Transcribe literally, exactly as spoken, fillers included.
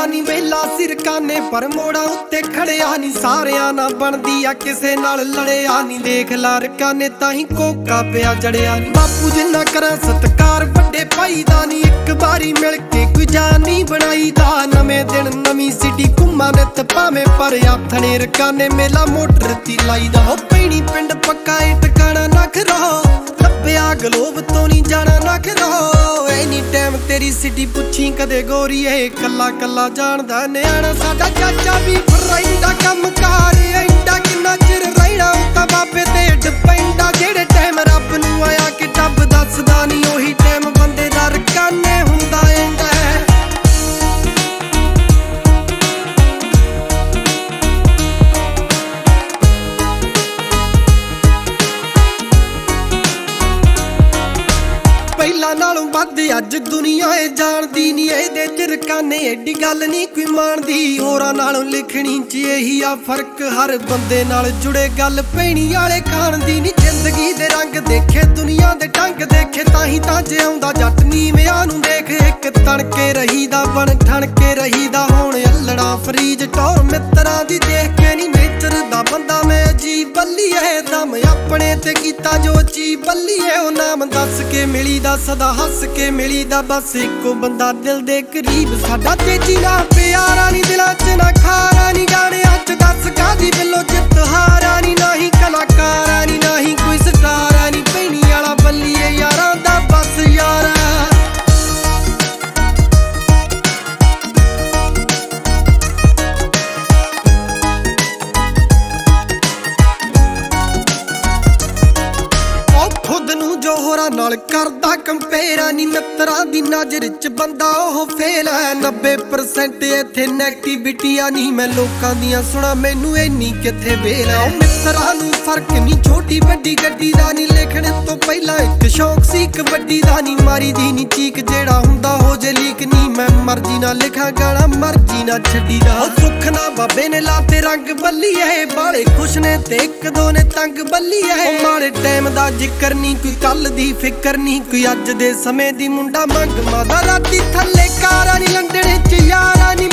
ਨੀ ਵੇਲਾ ਸਿਰਕਾਨੇ ਪਰ ਮੋੜਾ ਉੱਤੇ ਖੜਿਆ ਨੀ ਸਾਰਿਆਂ ਨਾਲ ਬਣਦੀ ਆ ਕਿਸੇ ਨਾਲ ਲੜਿਆ ਨੀ ਦੇਖ ਲਾਰਕਾਨੇ ਤਾਂ ਹੀ ਕੋਕਾ ਪਿਆ ਜੜਿਆ ਨੀ ਬਾਪੂ ਜਿੰਨਾ ਕਰਾਂ ਸਤਕਾਰ ਵੱਡੇ ਭਾਈ ਦਾ ਨੀ ਇੱਕ ਵਾਰੀ ਮਿਲ ਕੇ ਕੋਈ ਜਾਨ ਨਹੀਂ ਬਣਾਈ ਦਾ ਨਵੇਂ ਦਿਨ ਨਵੀਂ ਸਿਟੀ ਘੁੰਮਾਂ ਨਿੱਤ ਭਾਵੇਂ ਪਰ ਆਥਣੇ ਰਕਾਨੇ ਮੇਲਾ ਮੋਟਰ ਤੀ ਲਾਈਦਾ ਹੋ ਪੈਣੀ ਪਿੰਡ ਪੱਕਾ ਏ ਟਿਕਾਣਾ ਨਾ ਖਰੋ ਲੱਭਿਆ ਗਲੋਬ ਤੋਂ ਨਹੀਂ ਜਾਣਾ ਨਾ ਖਰੋ ਐਨੀ ਟਾਈਮ ਤੇਰੀ ਸਿਟੀ ਪੁੱਛੀ ਕਦੇ ਗੋਰੀਏ ਕੱਲਾ ਕੱਲਾ ਜਾਣਦਾ ਨਿਆਣਾ ਸਾਡਾ ਚਾਚਾ ਵੀ ਫਰਾਈਦਾ ਕੰਮ ਕਾਰ ਐਂਡਾ ਕਿੰਨਾ ਚਿਰ ਰਹਿਣਾ ਤਾਂ ਬਾਬੇ ਤੇ ਡਿਪੈਂਡਾ ਜਿਹੜੇ ਟਾਈਮ ਰੱਬ ਨੂੰ ਆਇਆ ਕਿ ਟੱਬ ਦੱਸਦਾ ਨਹੀਂ ਉਹੀ ਟਾਈਮ ਬੰਦੇ ਦਾ ਰਕਾਨੇ ਹੁੰਦਾ ਐਂਦਾ ਪਹਿਲਾਂ ਨਾਲੋਂ ਵੱਧ ਅੱਜ ਦੁਨੀਆ ਏ ਜਾਣਦੀ ਨੀ ਇਹਦੇ ਚ ਰਕਾਨੇ ਏਡੀ ਗੱਲ ਨੀ ਕੋਈ ਮਾਣਦੀ ਹੋਰਾਂ ਨਾਲੋਂ ਲਿਖਣੀ ਚ ਇਹੀ ਆ ਫਰਕ ਹਰ ਬੰਦੇ ਨਾਲ ਜੁੜੇ ਗੱਲ ਪੈਣੀ ਵਾਲੇ ਖਾਣ ਦੀ ਨੀ ਜ਼ਿੰਦਗੀ ਦੇ ਰੰਗ ਦੇਖੇ ਦੁਨੀਆ ਦੇ ਢੰਗ ਦੇਖੇ ਤਾਂ ਹੀ ਤਾਂ ਜਿਉਂਦਾ ਜੱਟ ਨੀਵਿਆਂ ਨੂੰ ਦੇਖ ਇੱਕ ਤਣਕੇ ਰਹੀਦਾ ਬਣ ਠਣ ਕੇ ਰਹੀਦਾ ਹੁਣ ਅਲੜਾ ਫਰੀਜ ਟੌਰ ਮਿੱਤਰਾਂ ਦੀ ਦੇਖ ਕੇ ਨੀ ਨੇਚਰ ਦਾ ਬੰਦਾ ਮੈਂ ਜੀ ਬੱਲੀਏ ਦਮ ਆਪਣੇ ਤੇ ਕੀਤਾ ਜੋ ਚੀ ਬੱਲੀਏ ਉਹ ਨਾਮ ਦੱਸ ਕੇ ਮਿਲੀ ਦਾ ਸਦਾ ਹੱਸ ਕੇ ਮਿਲੀ ਦਾ ਬਸ ਇੱਕੋ ਬੰਦਾ ਦਿਲ ਦੇ ਕਰੀਬ ਸਾਡਾ ਤੇਜੀ ਨਾ ਪਿਆਰਾ ਨੀ ਦਿਲਾਂ ਚ ਨਾ ਖਾਰਾ ਨੀ ਗਾਣਿਆਂ ਚ ਦੱਸ ਕਾਦੀ ਬਿੱਲੋ ਜਿੱਤ ਹਾਰਾ ਨੀ ਨਹੀਂ ਕਲਾਕਾਰਾ ਨੀ ਨਹੀਂ ਕੋਈ ਸਟਾਰਾ ਨੀ ਪੈਣੀ ਵਾਲਾ ਬੱਲੀਏ ਯਾਰਾਂ ਦਾ ਬਸ ਯਾਰਾ ਖੁਦ ਨੂੰ ਜੋ ਹੋਰਾਂ ਨਾਲ ਕਰਦਾ ਕੰਪੇਅਰ ਨੀ ਮਿੱਤਰਾਂ ਦੀ ਨਜ਼ਰ ਚ ਬੰਦਾ ਉਹ ਫੇਲ ਹੈ ਨੱਬੇ ਪਰਸੈਂਟ ਇੱਥੇ ਨੈਗੇਟਿਵਿਟੀ ਆ ਨਹੀਂ ਮੈਂ ਲੋਕਾਂ ਦੀਆਂ ਸੁਣਾ ਮੈਨੂੰ ਇੰਨੀ ਕਿੱਥੇ ਵੇਲ ਆ ਮਿੱਤਰਾਂ ਨੂੰ ਫਰਕ ਨਹੀਂ ਛੋਟੀ ਵੱਡੀ ਗੱਡੀ ਦਾ ਨਹੀਂ ਲਿਖਣ ਤੋਂ ਪਹਿਲਾਂ ਇੱਕ ਸ਼ੌਕ ਸੀ ਕਬੱਡੀ ਦਾ ਨਹੀਂ ਮਾਰੀ ਦੀ ਨੀ ਚੀਕ ਜਿਹੜਾ ਹੁੰਦਾ ਹੋ ਜੇ ਲੀਕ ਨਹੀਂ ਮੈਂ ਮਰਜ਼ੀ ਨਾਲ ਲਿਖਾਂ ਗਾਣਾ ਮਰਜ਼ੀ ਨਾਲ ਛੱਡੀ ਦਾ ਸੁੱਖ ਨਾ ਬਾਬੇ ਨੇ ਲਾਤੇ ਰੰਗ ਬੱਲੀਏ ਬਾਲੇ ਖੁਸ਼ ਨੇ ਤੇ ਇੱਕ ਦੋ ਨੇ ਤੰਗ ਬੱਲੀਏ ਮਾੜੇ ਟਾਈਮ ਦਾ ਜ਼ਿਕਰ ਨੀ ਕੋਈ ਕੱਲ ਦੀ ਫਿਕਰ ਨੀ ਕੋਈ ਅੱਜ ਦੇ ਸਮੇਂ ਦੀ ਮੁੰਡਾ ਮੰਗ ਮਾਦਾ ਰਾਤੀ ਥੱਲੇ ਕਾਰਾਂ ਨੀ ਲੰਡਣੇ ਚ ਯਾਰਾਂ ਨੀ